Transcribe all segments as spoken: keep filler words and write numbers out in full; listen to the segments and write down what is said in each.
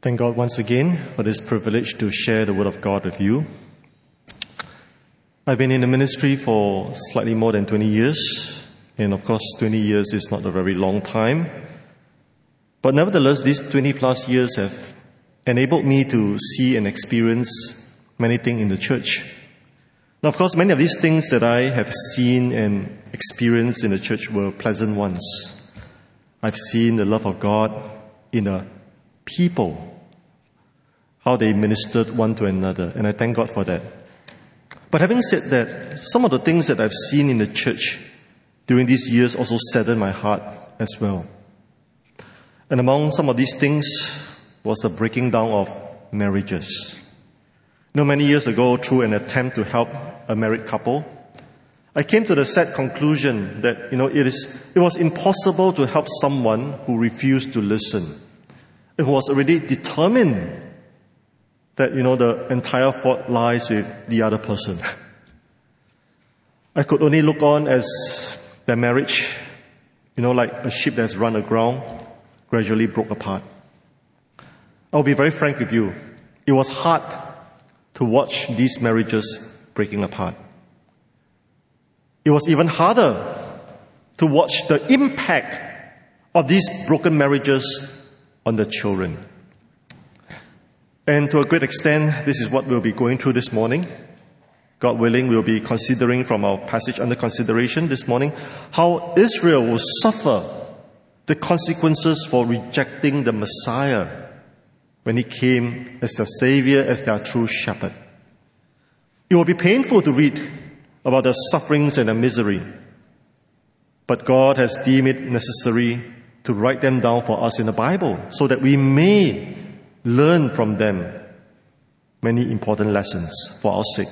Thank God once again for this privilege to share the Word of God with you. I've been in the ministry for slightly more than twenty years, and of course twenty years is not a very long time. But nevertheless, these twenty plus years have enabled me to see and experience many things in the church. Now, of course, many of these things that I have seen and experienced in the church were pleasant ones. I've seen the love of God in the people, how they ministered one to another, and I thank God for that. But having said that, some of the things that I've seen in the church during these years also saddened my heart as well. And among some of these things was the breaking down of marriages. You know, many years ago, through an attempt to help a married couple, I came to the sad conclusion that, you know, it is it was impossible to help someone who refused to listen, who was already determined that, you know, the entire fault lies with the other person. I could only look on as their marriage, you know, like a ship that's run aground, gradually broke apart. I'll be very frank with you. It was hard to watch these marriages breaking apart. It was even harder to watch the impact of these broken marriages on the children. And to a great extent, this is what we'll be going through this morning. God willing, we'll be considering from our passage under consideration this morning how Israel will suffer the consequences for rejecting the Messiah when he came as the Savior, as their true shepherd. It will be painful to read about the sufferings and the misery, but God has deemed it necessary to write them down for us in the Bible so that we may learn from them many important lessons for our sake.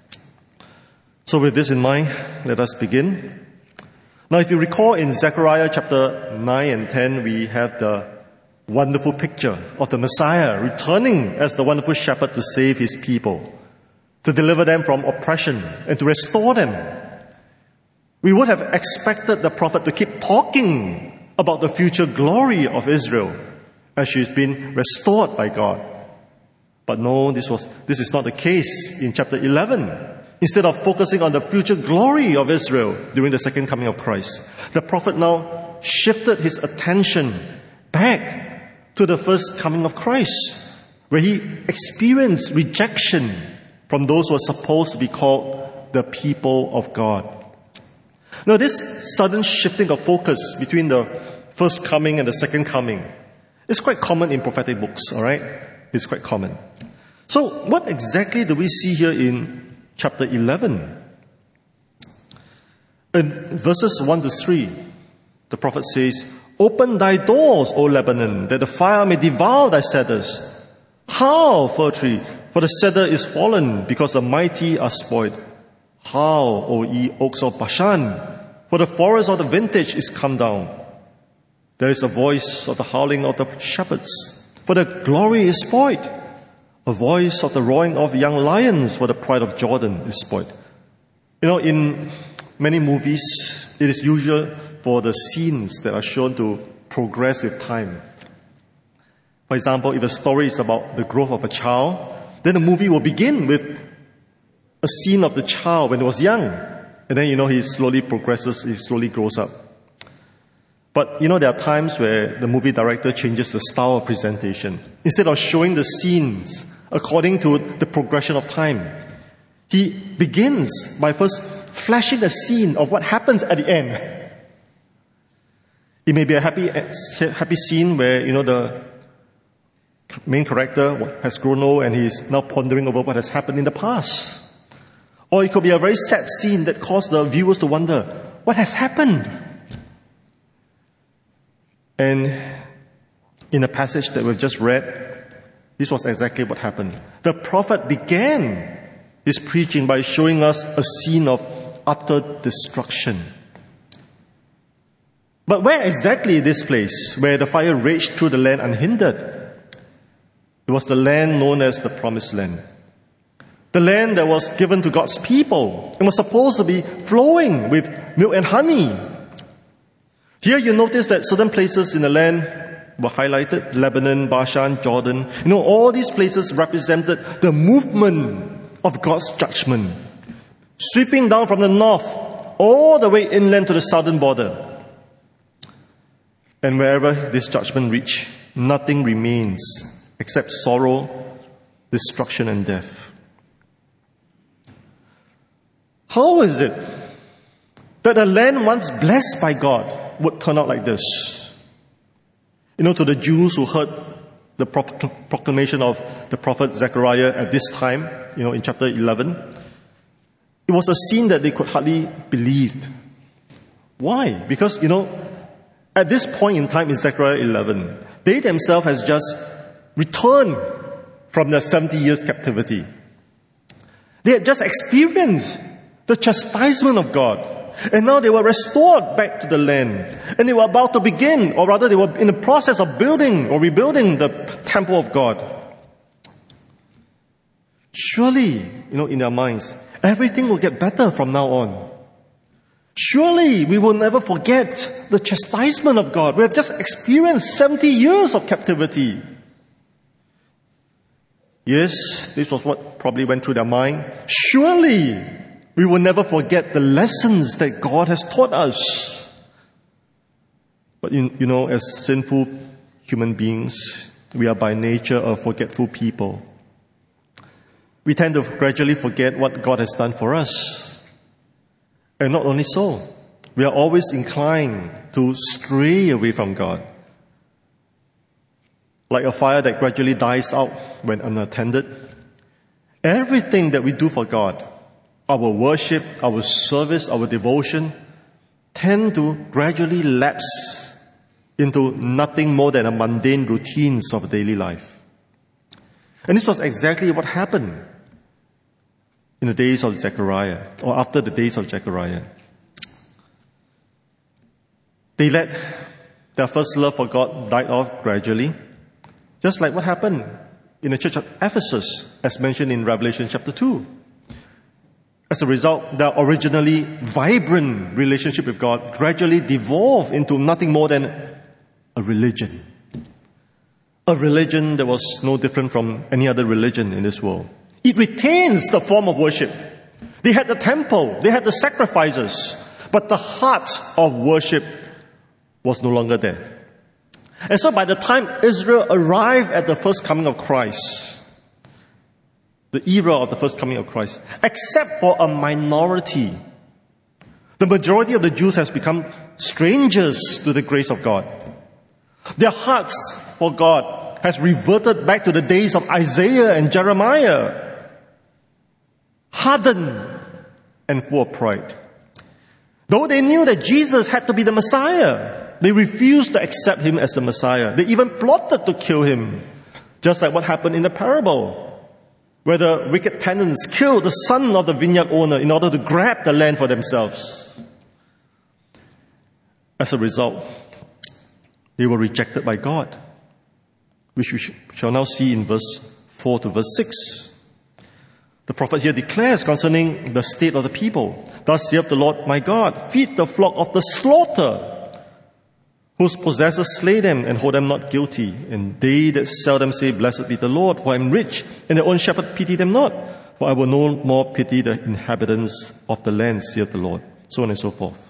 So with this in mind, let us begin. Now, if you recall in Zechariah chapter nine and ten, we have the wonderful picture of the Messiah returning as the wonderful shepherd to save his people, to deliver them from oppression and to restore them. We would have expected the prophet to keep talking about the future glory of Israel as she's been restored by God. But no, this was this is not the case in chapter eleven. Instead of focusing on the future glory of Israel during the second coming of Christ, the prophet now shifted his attention back to the first coming of Christ, where he experienced rejection from those who are supposed to be called the people of God. Now, this sudden shifting of focus between the first coming and the second coming is quite common in prophetic books, all right? It's quite common. So, what exactly do we see here in chapter eleven? In verses one to three, the prophet says, "Open thy doors, O Lebanon, that the fire may devour thy cedars. Howl, fir tree, for the cedar is fallen, because the mighty are spoiled. Howl, O ye oaks of Bashan, for the forest of the vintage is come down. There is a voice of the howling of the shepherds, for the glory is spoiled. A voice of the roaring of young lions, for the pride of Jordan is spoiled." You know, in many movies, it is usual for the scenes that are shown to progress with time. For example, if a story is about the growth of a child, then the movie will begin with a scene of the child when he was young. And then, you know, he slowly progresses, he slowly grows up. But, you know, there are times where the movie director changes the style of presentation. Instead of showing the scenes according to the progression of time, he begins by first flashing a scene of what happens at the end. It may be a happy, happy scene where, you know, the main character has grown old and he's now pondering over what has happened in the past. Or it could be a very sad scene that caused the viewers to wonder, what has happened? And in the passage that we've just read, this was exactly what happened. The prophet began his preaching by showing us a scene of utter destruction. But where exactly this place, where the fire raged through the land unhindered? It was the land known as the Promised Land. The land that was given to God's people and was supposed to be flowing with milk and honey. Here you notice that certain places in the land were highlighted. Lebanon, Bashan, Jordan. You know, all these places represented the movement of God's judgment, sweeping down from the north all the way inland to the southern border. And wherever this judgment reached, nothing remains except sorrow, destruction, and death. How is it that a land once blessed by God would turn out like this? You know, to the Jews who heard the proclamation of the prophet Zechariah at this time, you know, in chapter eleven, it was a scene that they could hardly believe. Why? Because, you know, at this point in time in Zechariah eleven, they themselves has just returned from their seventy years captivity. They had just experienced the chastisement of God. And now they were restored back to the land. And they were about to begin, or rather they were in the process of building or rebuilding the temple of God. Surely, you know, in their minds, everything will get better from now on. Surely we will never forget the chastisement of God. We have just experienced seventy years of captivity. Yes, this was what probably went through their mind. Surely we will never forget the lessons that God has taught us. But you, you know, as sinful human beings, we are by nature a forgetful people. We tend to gradually forget what God has done for us. And not only so, we are always inclined to stray away from God. Like a fire that gradually dies out when unattended. Everything that we do for God, our worship, our service, our devotion, tend to gradually lapse into nothing more than a mundane routines of daily life. And this was exactly what happened in the days of Zechariah, or after the days of Zechariah. They let their first love for God die off gradually, just like what happened in the church of Ephesus, as mentioned in Revelation chapter two. As a result, their originally vibrant relationship with God gradually devolved into nothing more than a religion. A religion that was no different from any other religion in this world. It retains the form of worship. They had the temple, they had the sacrifices, but the heart of worship was no longer there. And so by the time Israel arrived at the first coming of Christ, the era of the first coming of Christ, except for a minority, the majority of the Jews has become strangers to the grace of God. Their hearts for God has reverted back to the days of Isaiah and Jeremiah, hardened and full of pride. Though they knew that Jesus had to be the Messiah, they refused to accept him as the Messiah. They even plotted to kill him, just like what happened in the parable, where the wicked tenants killed the son of the vineyard owner in order to grab the land for themselves. As a result, they were rejected by God, which we shall now see in verse four to verse six. The prophet here declares concerning the state of the people, "Thus saith the Lord my God, feed the flock of the slaughter, whose possessors slay them and hold them not guilty. And they that sell them say, Blessed be the Lord, for I am rich, and their own shepherd pity them not. For I will no more pity the inhabitants of the land, saith the Lord." So on and so forth.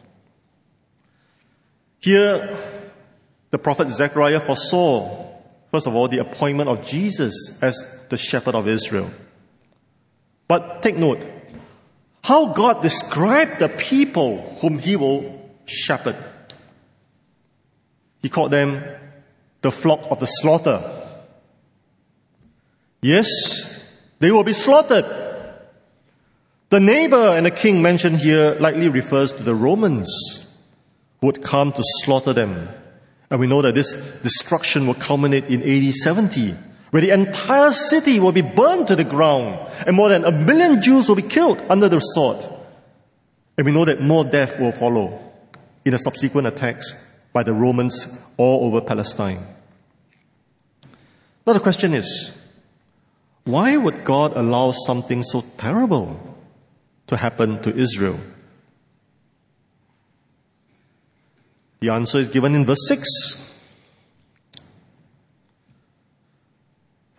Here, the prophet Zechariah foresaw, first of all, the appointment of Jesus as the shepherd of Israel. But take note, how God described the people whom he will shepherd. He called them the flock of the slaughter. Yes, they will be slaughtered. The neighbor and the king mentioned here likely refers to the Romans who would come to slaughter them. And we know that this destruction will culminate in A D seventy, where the entire city will be burned to the ground and more than a million Jews will be killed under the sword. And we know that more death will follow in the subsequent attacks by the Romans all over Palestine. Now the question is, why would God allow something so terrible to happen to Israel? The answer is given in verse six.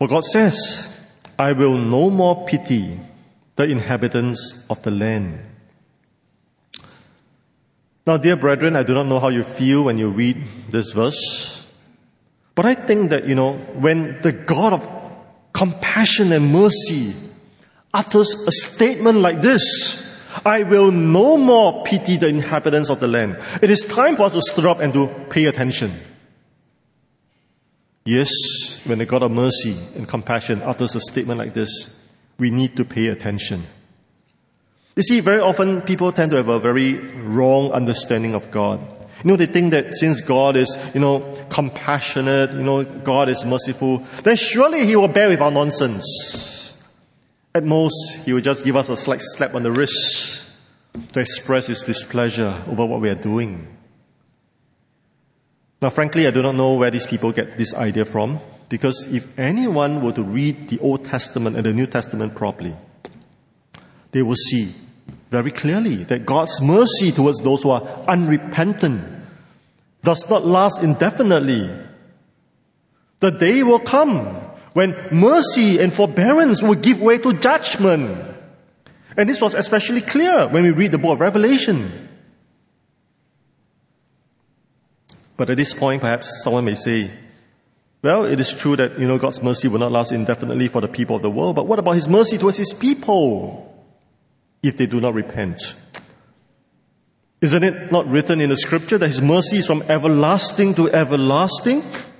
For God says, I will no more pity the inhabitants of the land. Now, dear brethren, I do not know how you feel when you read this verse, but I think that, you know, when the God of compassion and mercy utters a statement like this, I will no more pity the inhabitants of the land, it is time for us to stir up and to pay attention. Yes, when the God of mercy and compassion utters a statement like this, we need to pay attention. You see, very often people tend to have a very wrong understanding of God. You know, they think that since God is, you know, compassionate, you know, God is merciful, then surely He will bear with our nonsense. At most, He will just give us a slight slap on the wrist to express His displeasure over what we are doing. Now, frankly, I do not know where these people get this idea from, because if anyone were to read the Old Testament and the New Testament properly, they will see very clearly that God's mercy towards those who are unrepentant does not last indefinitely. The day will come when mercy and forbearance will give way to judgment. And this was especially clear when we read the book of Revelation. But at this point, perhaps someone may say, well, it is true that, you know, God's mercy will not last indefinitely for the people of the world, but what about His mercy towards His people if they do not repent? Isn't it not written in the scripture that His mercy is from everlasting to everlasting?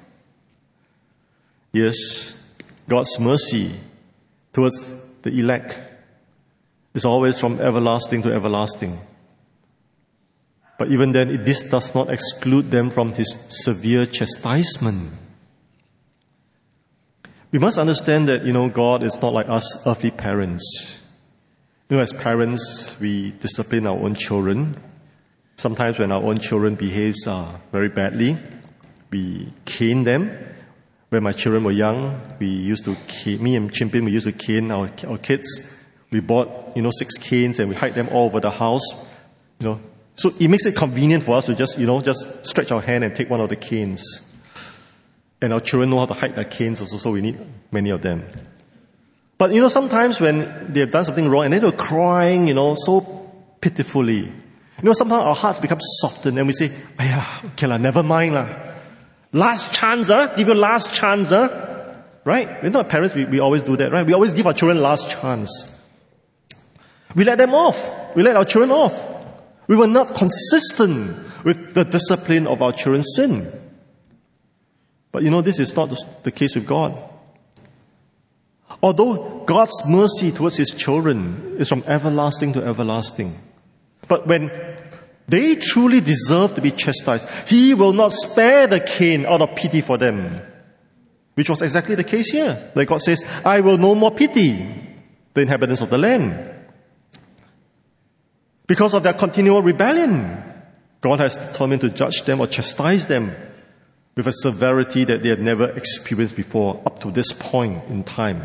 Yes, God's mercy towards the elect is always from everlasting to everlasting. But even then, this does not exclude them from His severe chastisement. We must understand that, you know, God is not like us earthly parents. You know, as parents, we discipline our own children. Sometimes when our own children behave uh, very badly, we cane them. When my children were young, we used to cane, me and Chimpin, we used to cane our, our kids. We bought, you know, six canes and we hide them all over the house, you know. So it makes it convenient for us to just, you know, just stretch our hand and take one of the canes. And our children know how to hide their canes also, so we need many of them. But, you know, sometimes when they have done something wrong and then they're crying, you know, so pitifully, you know, sometimes our hearts become softened and we say, "Ayah, okay lah, never mind lah. Last chance, huh? Give you last chance, huh?" Right? We're not parents, we, we always do that, right? We always give our children last chance. We let them off. We let our children off. We were not consistent with the discipline of our children's sin. But you know, this is not the case with God. Although God's mercy towards His children is from everlasting to everlasting, but when they truly deserve to be chastised, He will not spare the cane out of pity for them. Which was exactly the case here. Like God says, I will no more pity the inhabitants of the land. Because of their continual rebellion, God has determined to judge them or chastise them with a severity that they had never experienced before up to this point in time.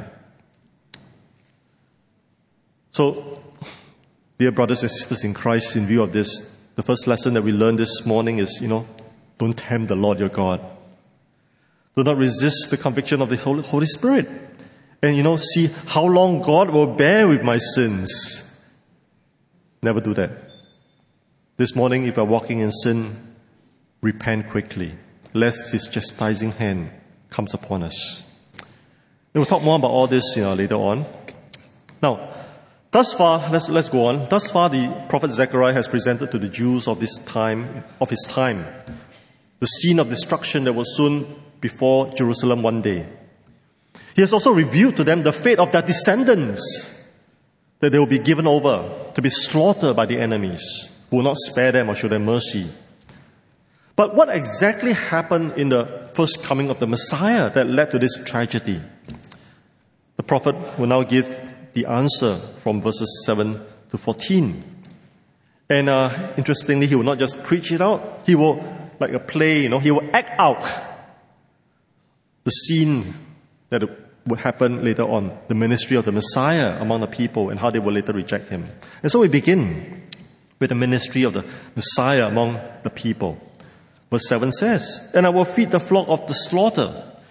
So, dear brothers and sisters in Christ, in view of this, the first lesson that we learned this morning is, you know, don't tempt the Lord your God. Do not resist the conviction of the Holy Spirit. And, you know, see how long God will bear with my sins. Never do that. This morning, if you are walking in sin, repent quickly, lest His chastising hand comes upon us. We'll talk more about all this, you know, later on. Now, thus far, let's, let's go on. Thus far, the prophet Zechariah has presented to the Jews of this time, of his time, the scene of destruction that will soon befall Jerusalem one day. He has also revealed to them the fate of their descendants, that they will be given over to be slaughtered by the enemies, who will not spare them or show them mercy. But what exactly happened in the first coming of the Messiah that led to this tragedy? The prophet will now give the answer from verses seven to fourteen. And uh, interestingly, he will not just preach it out. He will, like a play, you know, he will act out the scene that would happen later on, the ministry of the Messiah among the people and how they will later reject Him. And so we begin with the ministry of the Messiah among the people. Verse seven says, and I will feed the flock of the slaughter.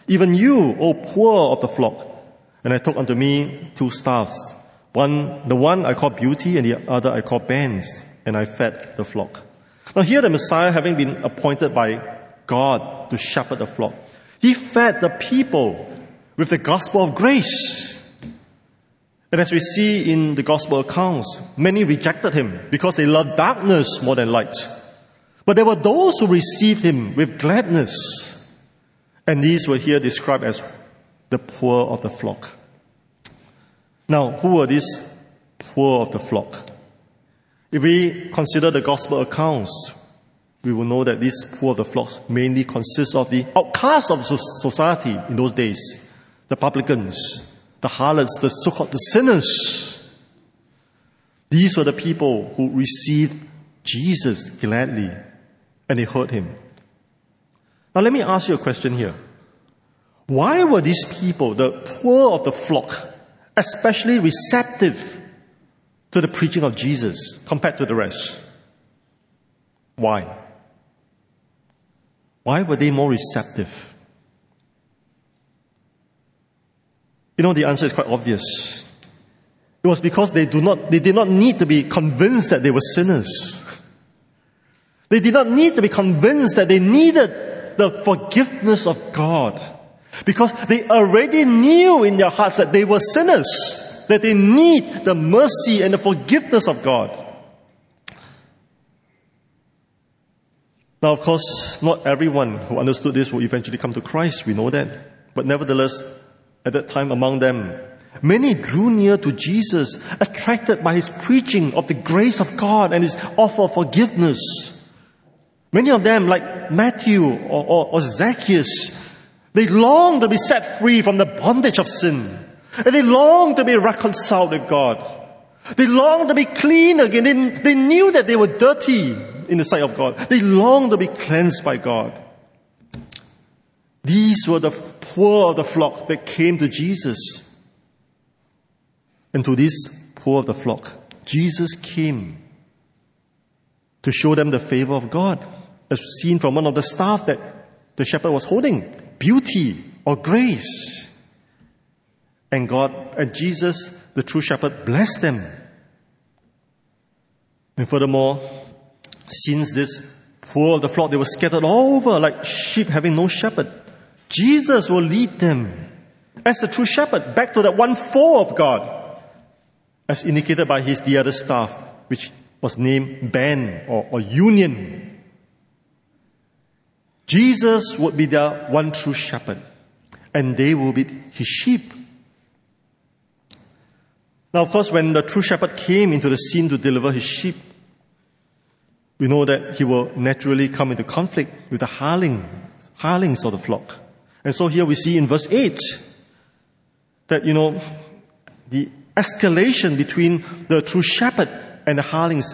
even you, O poor of the flock. And I took unto me two staffs. One, the one I call Beauty, and the other I call Bands, and I fed the flock. Now here the Messiah, having been appointed by God to shepherd the flock, he fed the people with the gospel of grace. And as we see in the gospel accounts, many rejected him because they loved darkness more than light. But there were those who received him with gladness. And these were here described as the poor of the flock. Now, who are these poor of the flock? If we consider the gospel accounts, we will know that these poor of the flocks mainly consist of the outcasts of society in those days, the publicans, the harlots, the so-called the sinners. These were the people who received Jesus gladly, and they heard him. Now let me ask you a question here. Why were these people, the poor of the flock, especially receptive to the preaching of Jesus compared to the rest? Why? Why were they more receptive? You know, the answer is quite obvious. It was because they do not, they did not need to be convinced that they were sinners. They did not need to be convinced that they needed the forgiveness of God. Because they already knew in their hearts that they were sinners, that they need the mercy and the forgiveness of God. Now, of course, not everyone who understood this will eventually come to Christ. We know that. But nevertheless, at that time among them, many drew near to Jesus, attracted by his preaching of the grace of God and his offer of forgiveness. Many of them, like Matthew or, or, or Zacchaeus, they longed to be set free from the bondage of sin. And they longed to be reconciled with God. They longed to be clean again. They, they knew that they were dirty in the sight of God. They longed to be cleansed by God. These were the poor of the flock that came to Jesus. And to these poor of the flock, Jesus came to show them the favor of God, as seen from one of the staff that the shepherd was holding, beauty or grace. And God, and Jesus, the true shepherd, blessed them. And furthermore, since this poor of the flock, they were scattered all over like sheep having no shepherd, Jesus will lead them as the true shepherd back to that one fold of God, as indicated by his the other staff, which was named band or, or union. Jesus would be their one true shepherd, and they will be his sheep. Now, of course, when the true shepherd came into the scene to deliver his sheep, we know that he will naturally come into conflict with the hireling, hirelings of the flock. And so here we see in verse eight that, you know, the escalation between the true shepherd and the hirelings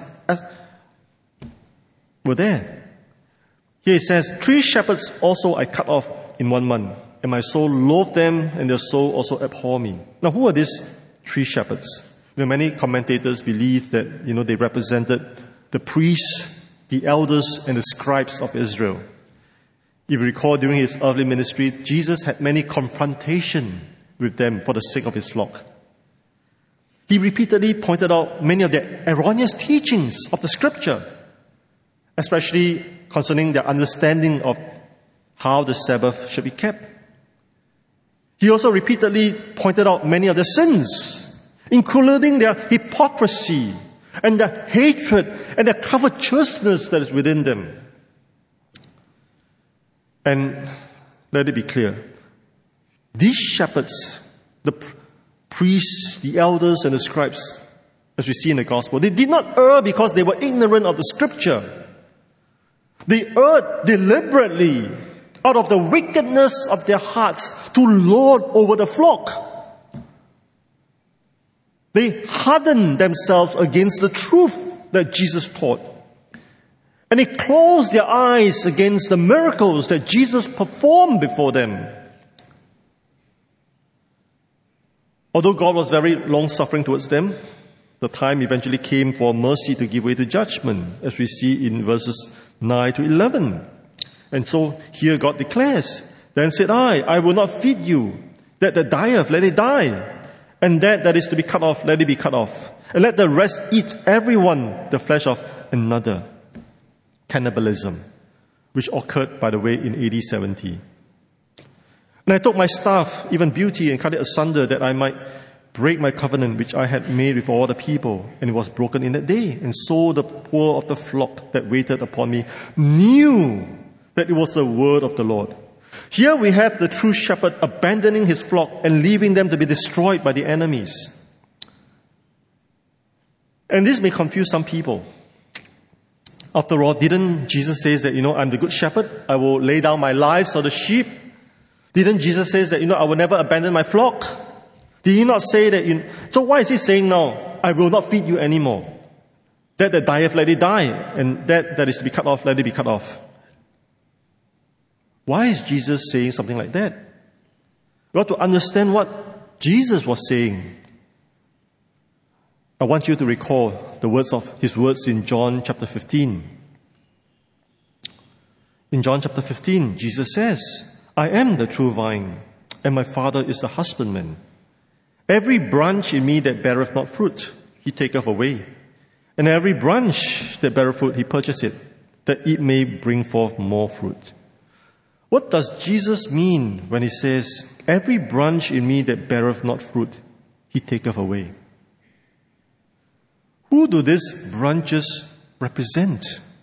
were there. Here it says, three shepherds also I cut off in one month, and my soul loathed them, and their soul also abhorred me. Now, who are these three shepherds? You know, many commentators believe that, you know, they represented the priests, the elders, and the scribes of Israel. If you recall, during his earthly ministry, Jesus had many confrontations with them for the sake of his flock. He repeatedly pointed out many of the erroneous teachings of the scripture, especially concerning their understanding of how the Sabbath should be kept. He also repeatedly pointed out many of their sins, including their hypocrisy and the hatred and the covetousness that is within them. And let it be clear, these shepherds, the priests, the elders, and the scribes, as we see in the gospel, they did not err because they were ignorant of the scripture. They erred deliberately out of the wickedness of their hearts to lord over the flock. They hardened themselves against the truth that Jesus taught. And they closed their eyes against the miracles that Jesus performed before them. Although God was very long-suffering towards them, the time eventually came for mercy to give way to judgment, as we see in verses nine to eleven. And so here God declares, Then said I, I will not feed you. That that dieth, let it die. And that that is to be cut off, let it be cut off. And let the rest eat every one the flesh of another. Cannibalism, which occurred, by the way, in A D seventy. And I took my staff, even beauty, and cut it asunder, that I might break my covenant which I had made with all the people. And it was broken in that day. And so the poor of the flock that waited upon me knew that it was the word of the Lord. Here we have the true shepherd abandoning his flock and leaving them to be destroyed by the enemies. And this may confuse some people. After all, didn't Jesus say that, you know, I'm the good shepherd, I will lay down my life for the sheep? Didn't Jesus say that, you know, I will never abandon my flock? Did he not say that? You, so why is he saying now, I will not feed you anymore? That that dieth, let it die. And that that is to be cut off, let it be cut off. Why is Jesus saying something like that? We ought to understand what Jesus was saying. I want you to recall the words of his words in John chapter fifteen. In John chapter fifteen, Jesus says, I am the true vine, and my Father is the husbandman. Every branch in me that beareth not fruit, he taketh away. And every branch that beareth fruit, he purchaseth, that it may bring forth more fruit. What does Jesus mean when he says, every branch in me that beareth not fruit, he taketh away? Who do these branches represent?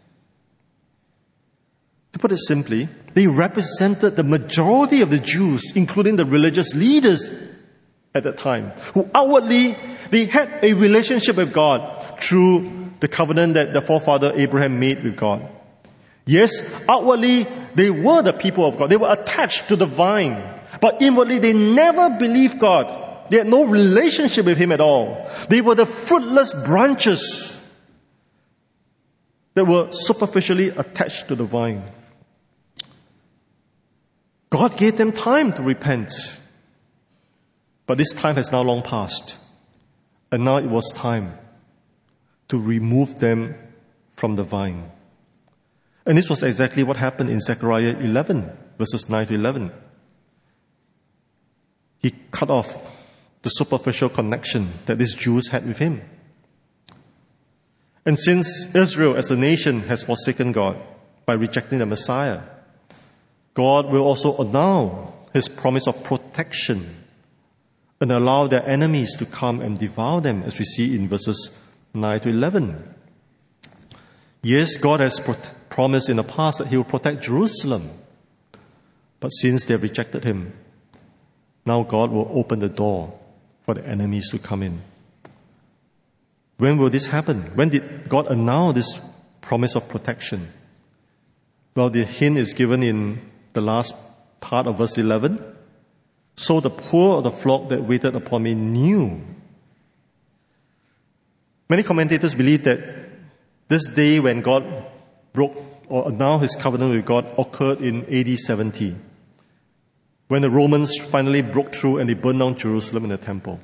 To put it simply, they represented the majority of the Jews, including the religious leaders at that time, who outwardly, they had a relationship with God through the covenant that the forefather Abraham made with God. Yes, outwardly, they were the people of God. They were attached to the vine. But inwardly, they never believed God. They had no relationship with him at all. They were the fruitless branches that were superficially attached to the vine. God gave them time to repent. But this time has now long passed. And now it was time to remove them from the vine. And this was exactly what happened in Zechariah eleven, verses nine to eleven. He cut off the superficial connection that these Jews had with him. And since Israel as a nation has forsaken God by rejecting the Messiah, God will also annul his promise of protection and allow their enemies to come and devour them, as we see in verses nine to eleven. Yes, God has pro- promised in the past that he will protect Jerusalem. But since they have rejected him, now God will open the door for the enemies to come in. When will this happen? When did God announce this promise of protection? Well, the hint is given in the last part of verse eleven. So the poor of the flock that waited upon me knew. Many commentators believe that this day when God broke or announced his covenant with God occurred in A D seventy, when the Romans finally broke through and they burned down Jerusalem and the temple.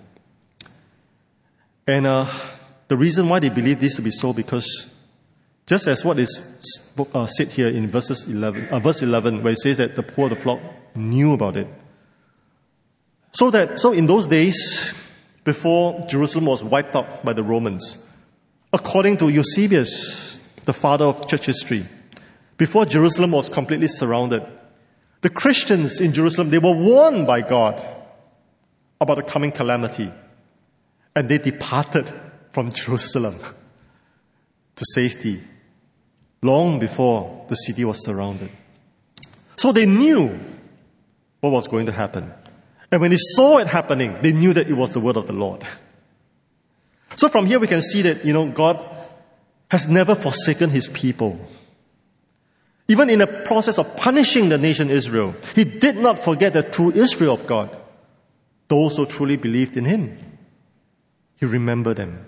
And uh, the reason why they believe this to be so, because just as what is uh, said here in verses eleven, uh, verse eleven, where it says that the poor of the flock knew about it. So that, so in those days, before Jerusalem was wiped out by the Romans, according to Eusebius, the father of church history, before Jerusalem was completely surrounded, the Christians in Jerusalem, they were warned by God about the coming calamity, and they departed from Jerusalem to safety long before the city was surrounded. So they knew what was going to happen. And when they saw it happening, they knew that it was the word of the Lord. So from here we can see that, you know, God has never forsaken his people. Even in the process of punishing the nation Israel, he did not forget the true Israel of God. Those who truly believed in him, he remembered them.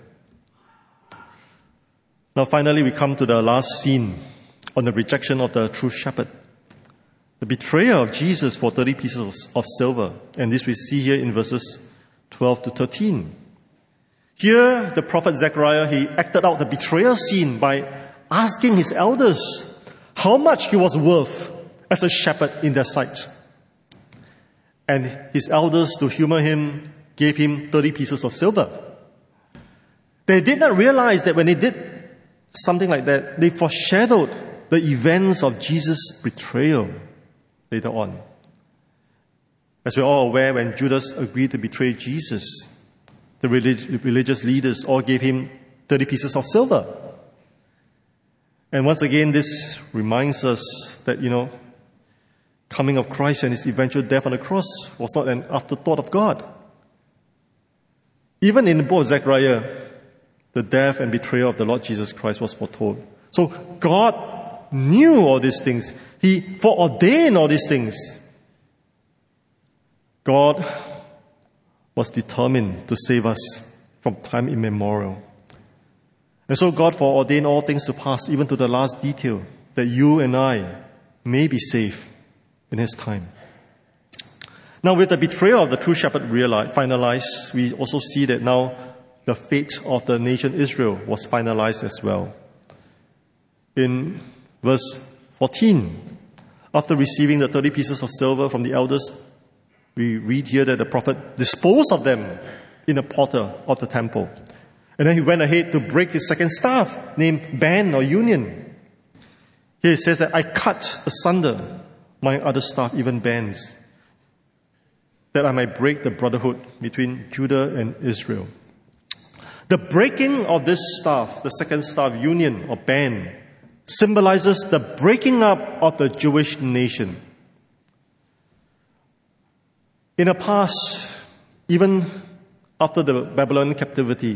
Now finally we come to the last scene on the rejection of the true shepherd. The betrayal of Jesus for thirty pieces of silver. And this we see here in verses twelve to thirteen. Here, the prophet Zechariah, he acted out the betrayal scene by asking his elders how much he was worth as a shepherd in their sight. And his elders, to humor him, gave him thirty pieces of silver. They did not realize that when they did something like that, they foreshadowed the events of Jesus' betrayal later on. As we're all aware, when Judas agreed to betray Jesus, the relig- religious leaders all gave him thirty pieces of silver. And once again, this reminds us that, you know, coming of Christ and his eventual death on the cross was not an afterthought of God. Even in the book of Zechariah, the death and betrayal of the Lord Jesus Christ was foretold. So God knew all these things. He foreordained all these things. God was determined to save us from time immemorial. And so God foreordained all things to pass, even to the last detail, that you and I may be saved in his time. Now, with the betrayal of the true shepherd realized, finalized, we also see that now the fate of the nation Israel was finalized as well. In verse fourteen, after receiving the thirty pieces of silver from the elders, we read here that the prophet disposed of them in a portal of the temple. And then he went ahead to break his second staff, named Ban or Union. Here it says that I cut asunder my other staff, even bands, that I might break the brotherhood between Judah and Israel. The breaking of this staff, the second staff, Union or Ban, symbolizes the breaking up of the Jewish nation. In the past, even after the Babylonian captivity,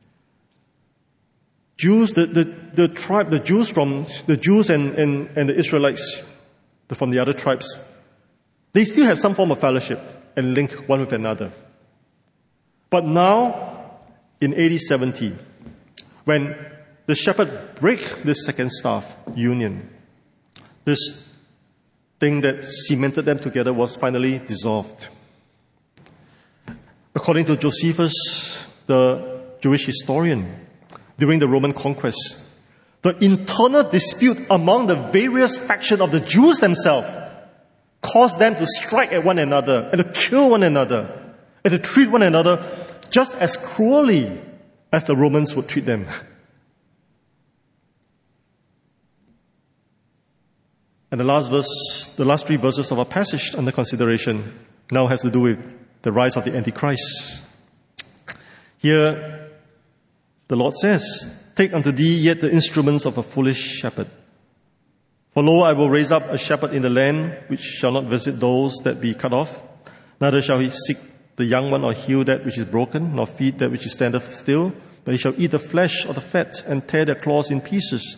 Jews, the, the, the tribe, the Jews from the Jews and, and, and the Israelites from the other tribes, they still have some form of fellowship and link one with another. But now, in A D seventy, when the shepherd break this second staff union, this thing that cemented them together was finally dissolved. According to Josephus, the Jewish historian, during the Roman conquest, the internal dispute among the various factions of the Jews themselves caused them to strike at one another and to kill one another and to treat one another just as cruelly as the Romans would treat them. And the last verse, the last three verses of our passage under consideration now has to do with the rise of the Antichrist. Here, the Lord says, take unto thee yet the instruments of a foolish shepherd. For lo, I will raise up a shepherd in the land, which shall not visit those that be cut off. Neither shall he seek the young one, or heal that which is broken, nor feed that which standeth still. But he shall eat the flesh of the fat, and tear their claws in pieces.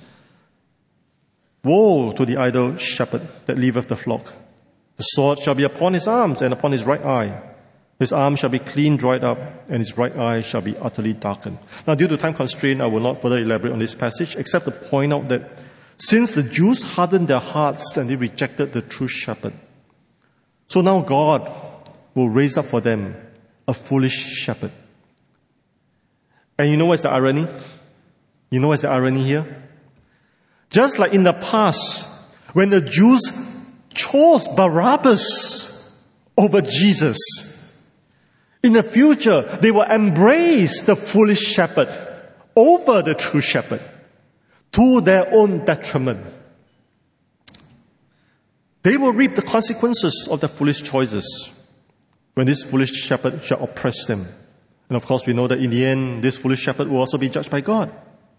Woe to the idle shepherd that leaveth the flock. The sword shall be upon his arms, and upon his right eye. His arm shall be clean dried up, and his right eye shall be utterly darkened. Now, due to time constraint, I will not further elaborate on this passage, except to point out that since the Jews hardened their hearts and they rejected the true shepherd, so now God will raise up for them a foolish shepherd. And you know what's the irony? You know what's the irony here? Just like in the past, when the Jews chose Barabbas over Jesus, in the future, they will embrace the foolish shepherd over the true shepherd to their own detriment. They will reap the consequences of their foolish choices when this foolish shepherd shall oppress them. And of course, we know that in the end, this foolish shepherd will also be judged by God.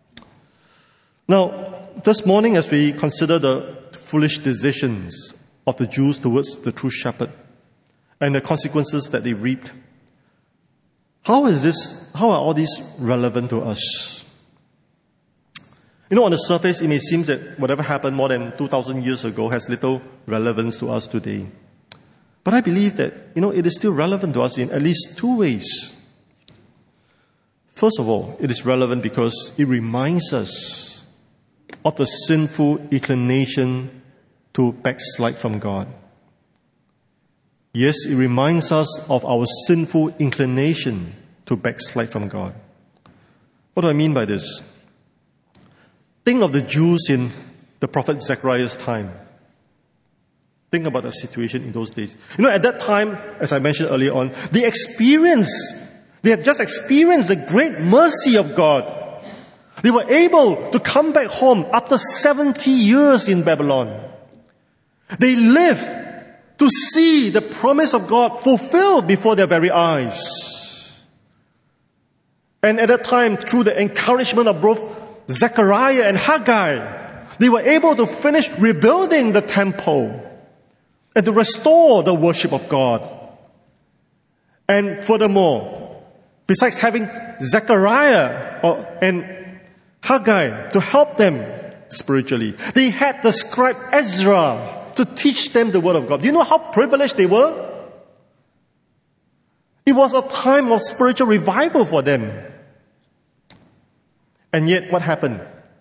Now, this morning, as we consider the foolish decisions of the Jews towards the true shepherd and the consequences that they reaped, How is this, how are all these relevant to us? You know, on the surface, it may seem that whatever happened more than two thousand years ago has little relevance to us today. But I believe that, you know, it is still relevant to us in at least two ways. First of all, it is relevant because it reminds us of the sinful inclination to backslide from God. Yes, it reminds us of our sinful inclination to backslide from God. What do I mean by this? Think of the Jews in the prophet Zechariah's time. Think about the situation in those days. You know, at that time, as I mentioned earlier on, they experienced, they had just experienced the great mercy of God. They were able to come back home after seventy years in Babylon. They lived to see the promise of God fulfilled before their very eyes. And at that time, through the encouragement of both Zechariah and Haggai, they were able to finish rebuilding the temple and to restore the worship of God. And furthermore, besides having Zechariah or, and Haggai to help them spiritually, they had the scribe Ezra to teach them the word of God. Do you know how privileged they were? It was a time of spiritual revival for them. And yet, what happened?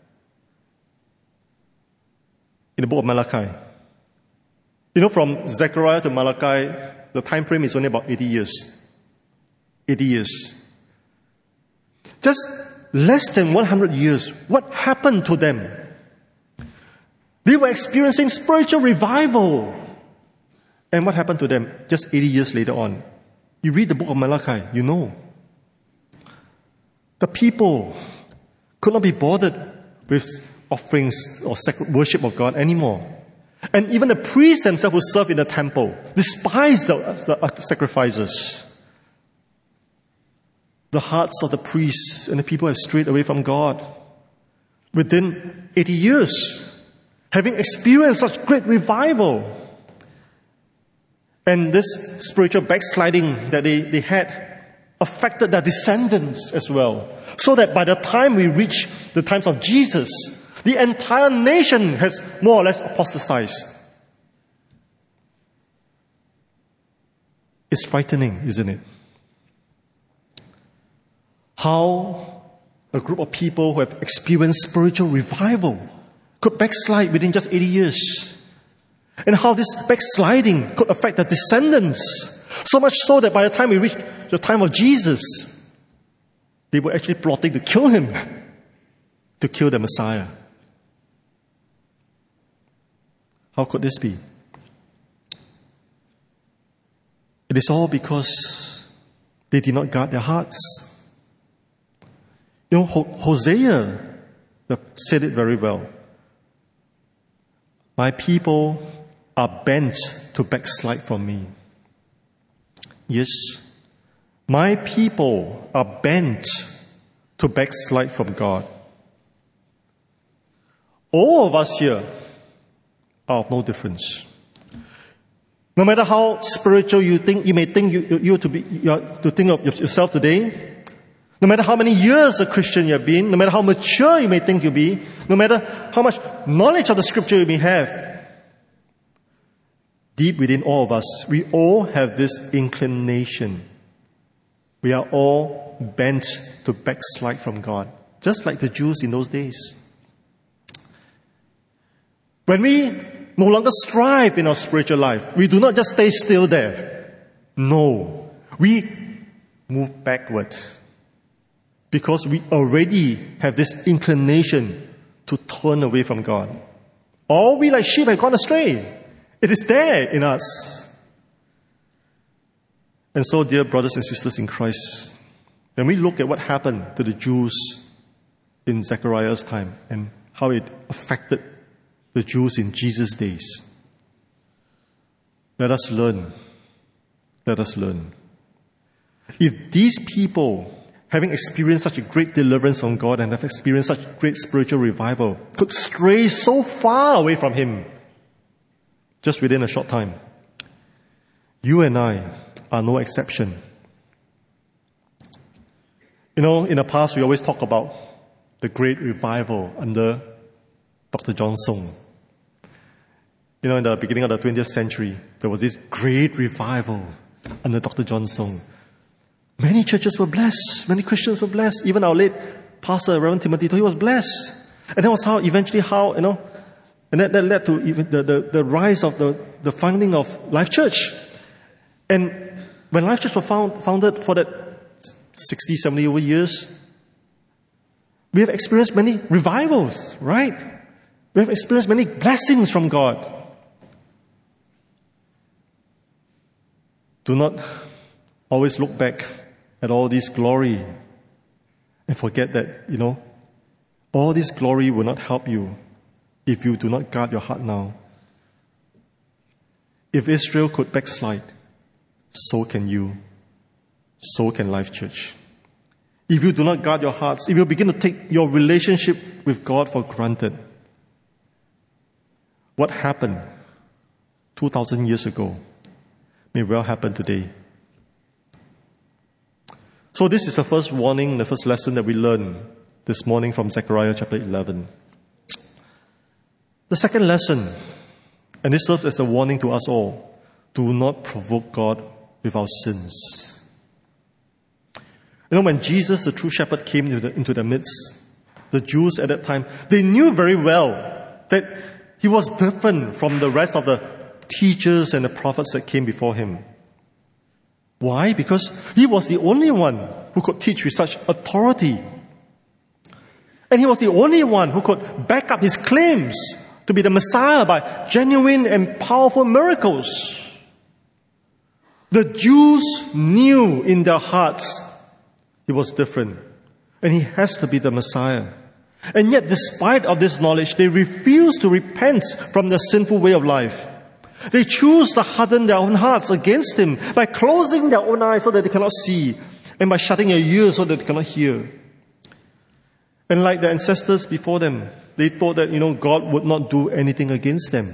In the book of Malachi, you know, from Zechariah to Malachi, the time frame is only about eighty years. eighty years. Just less than one hundred years. What happened to them? They were experiencing spiritual revival. And what happened to them just eighty years later on? You read the book of Malachi, you know. The people could not be bothered with offerings or worship of God anymore. And even the priests themselves who served in the temple despised the, the sacrifices. The hearts of the priests and the people have strayed away from God. Within eighty years, having experienced such great revival, and this spiritual backsliding that they, they had affected their descendants as well. So that by the time we reach the times of Jesus, the entire nation has more or less apostatized. It's frightening, isn't it? How a group of people who have experienced spiritual revival could backslide within just eighty years. And how this backsliding could affect their descendants. So much so that by the time we reach the time of Jesus, they were actually plotting to kill him, to kill the Messiah. How could this be? It is all because they did not guard their hearts. You know, Hosea said it very well. My people are bent to backslide from me. Yes, my people are bent to backslide from God. All of us here are of no difference. No matter how spiritual you think, you may think you, you to be, you are, to think of yourself today. No matter how many years a Christian you have been, no matter how mature you may think you be, no matter how much knowledge of the scripture you may have, deep within all of us, we all have this inclination. We are all bent to backslide from God, just like the Jews in those days. When we no longer strive in our spiritual life, we do not just stay still there. No, we move backward because we already have this inclination to turn away from God. All we like sheep have gone astray. It is there in us. And so, dear brothers and sisters in Christ, when we look at what happened to the Jews in Zechariah's time and how it affected the Jews in Jesus' days, let us learn. Let us learn. If these people, having experienced such a great deliverance from God and have experienced such great spiritual revival, could stray so far away from Him, just within a short time, you and I are no exception. You know, in the past, we always talk about the great revival under Doctor John Song. You know, in the beginning of the twentieth century, there was this great revival under Doctor John Song. Many churches were blessed. Many Christians were blessed. Even our late pastor, Reverend Timothy, he was blessed. And that was how, eventually how, you know, and that, that led to even the, the, the rise of the, the founding of Life Church. And when Life Church was found, founded for that sixty, seventy over years, we have experienced many revivals, right? We have experienced many blessings from God. Do not always look back at all this glory and forget that, you know, all this glory will not help you if you do not guard your heart now. If Israel could backslide, so can you. So can Life Church. If you do not guard your hearts, if you begin to take your relationship with God for granted, what happened two thousand years ago may well happen today. So this is the first warning, the first lesson that we learn this morning from Zechariah chapter eleven. The second lesson, and this serves as a warning to us all, do not provoke God with our sins. You know, when Jesus, the true shepherd, came into the, into the midst, the Jews at that time, they knew very well that he was different from the rest of the teachers and the prophets that came before him. Why? Because he was the only one who could teach with such authority. And he was the only one who could back up his claims to be the Messiah by genuine and powerful miracles. The Jews knew in their hearts he was different, and he has to be the Messiah. And yet, despite of this knowledge, they refuse to repent from their sinful way of life. They choose to harden their own hearts against him by closing their own eyes so that they cannot see, and by shutting their ears so that they cannot hear. And like their ancestors before them, they thought that, you know, God would not do anything against them.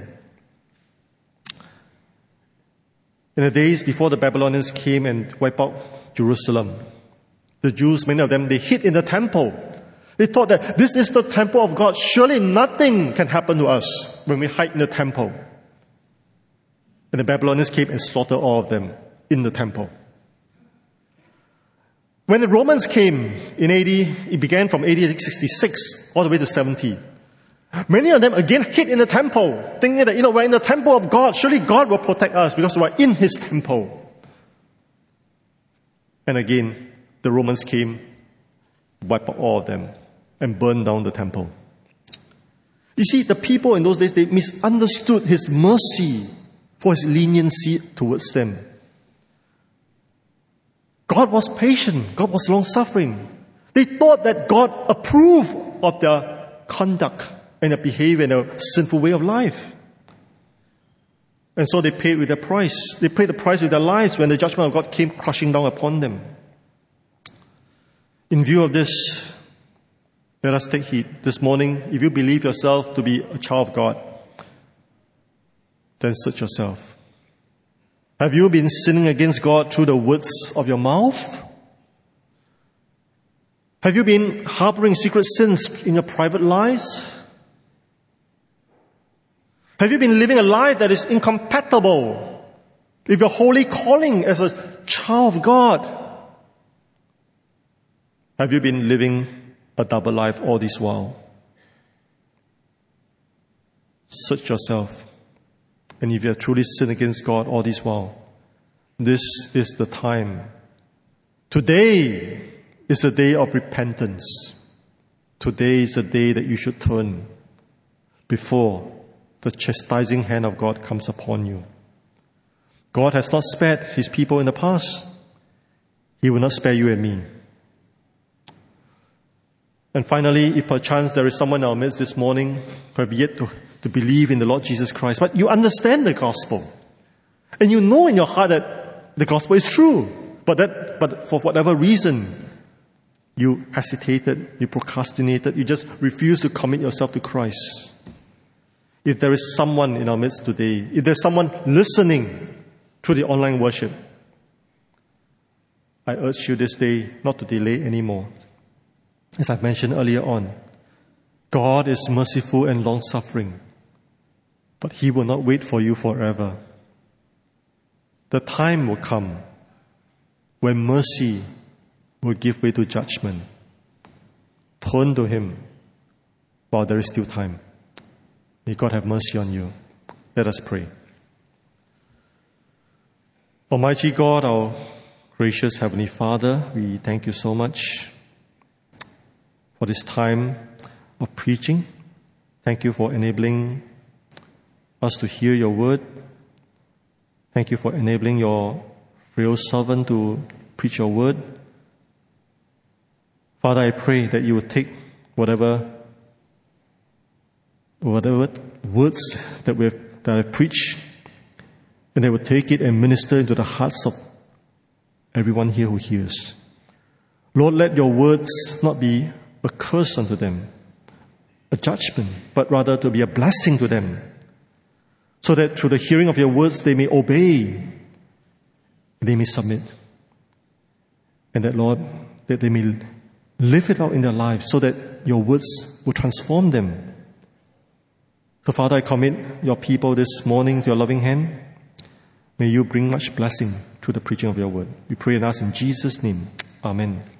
In the days before the Babylonians came and wiped out Jerusalem, the Jews, many of them, they hid in the temple. They thought that this is the temple of God. Surely nothing can happen to us when we hide in the temple. And the Babylonians came and slaughtered all of them in the temple. When the Romans came in A D, it began from A D sixty-six all the way to seventy. Many of them again hid in the temple, thinking that, you know, we're in the temple of God. Surely God will protect us because we're in his temple. And again, the Romans came, wiped out all of them, and burned down the temple. You see, the people in those days, they misunderstood his mercy for his leniency towards them. God was patient. God was long-suffering. They thought that God approved of their conduct and their behavior and their sinful way of life. And so they paid with their price. They paid the price with their lives when the judgment of God came crushing down upon them. In view of this, let us take heed. This morning, if you believe yourself to be a child of God, then search yourself. Have you been sinning against God through the words of your mouth? Have you been harboring secret sins in your private lives? Have you been living a life that is incompatible with your holy calling as a child of God? Have you been living a double life all this while? Search yourself. And if you have truly sinned against God all this while, this is the time. Today is the day of repentance. Today is the day that you should turn before the chastising hand of God comes upon you. God has not spared his people in the past. He will not spare you and me. And finally, if perchance there is someone in our midst this morning who have yet to, to believe in the Lord Jesus Christ, but you understand the gospel, and you know in your heart that the gospel is true, but that, but for whatever reason, you hesitated, you procrastinated, you just refused to commit yourself to Christ. If there is someone in our midst today, if there's someone listening through the online worship, I urge you this day not to delay anymore. As I mentioned earlier on, God is merciful and long-suffering, but he will not wait for you forever. The time will come when mercy will give way to judgment. Turn to him while there is still time. May God have mercy on you. Let us pray. Almighty God, our gracious Heavenly Father, we thank you so much for this time of preaching. Thank you for enabling us to hear your word. Thank you for enabling your for your servant to preach your word. Father, I pray that you would take whatever, whatever words that we have, that I preach, and they would take it and minister into the hearts of everyone here who hears. Lord, let your words not be a curse unto them, a judgment, but rather to be a blessing to them, so that through the hearing of your words they may obey, they may submit, and that, Lord, that they may live it out in their lives so that your words will transform them. So, Father, I commit your people this morning to your loving hand. May you bring much blessing through the preaching of your word. We pray and ask in Jesus' name. Amen.